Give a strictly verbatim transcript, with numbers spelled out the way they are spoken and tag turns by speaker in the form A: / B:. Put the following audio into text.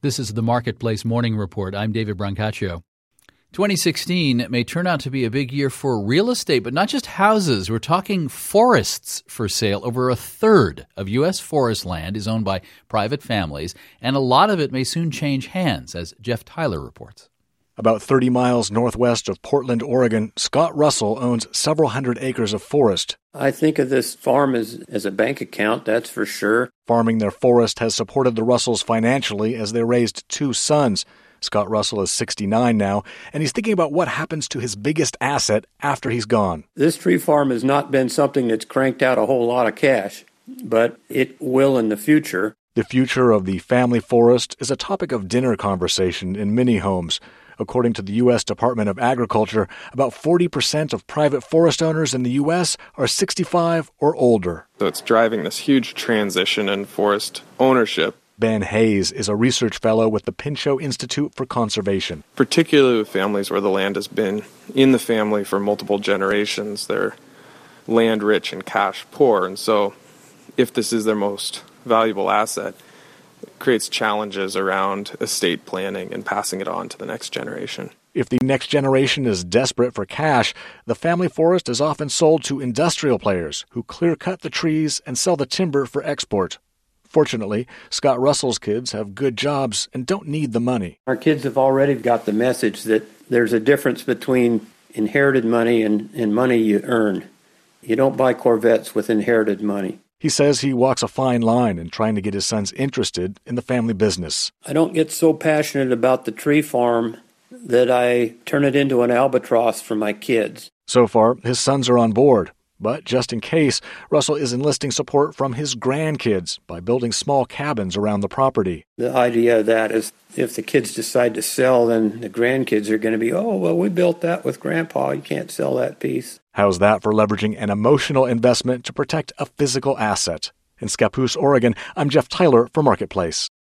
A: This is the Marketplace Morning Report. I'm David Brancaccio. twenty sixteen may turn out to be a big year for real estate, but not just houses. We're talking forests for sale. Over a third of U S forest land is owned by private families, and a lot of it may soon change hands, as Jeff Tyler reports.
B: About thirty miles northwest of Portland, Oregon, Scott Russell owns several hundred acres of forest.
C: I think of this farm as, as a bank account, that's for sure.
B: Farming their forest has supported the Russells financially as they raised two sons. Scott Russell is sixty-nine now, and he's thinking about what happens to his biggest asset after he's gone.
C: This tree farm has not been something that's cranked out a whole lot of cash, but it will in the future.
B: The future of the family forest is a topic of dinner conversation in many homes. According to the U S Department of Agriculture, about forty percent of private forest owners in the U S are sixty-five or older.
D: So it's driving this huge transition in forest ownership.
B: Ben Hayes is a research fellow with the Pinchot Institute for Conservation.
D: Particularly with families where the land has been in the family for multiple generations. They're land rich and cash poor. And so if this is their most valuable asset, it creates challenges around estate planning and passing it on to the next generation.
B: If the next generation is desperate for cash, the family forest is often sold to industrial players who clear-cut the trees and sell the timber for export. Fortunately, Scott Russell's kids have good jobs and don't need the money.
C: Our kids have already got the message that there's a difference between inherited money and, and money you earn. You don't buy Corvettes with inherited money.
B: He says he walks a fine line in trying to get his sons interested in the family business.
C: I don't get so passionate about the tree farm that I turn it into an albatross for my kids.
B: So far, his sons are on board. But just in case, Russell is enlisting support from his grandkids by building small cabins around the property.
C: The idea of that is if the kids decide to sell, then the grandkids are going to be, oh, well, we built that with Grandpa. You can't sell that piece.
B: How's that for leveraging an emotional investment to protect a physical asset? In Scappoose, Oregon, I'm Jeff Tyler for Marketplace.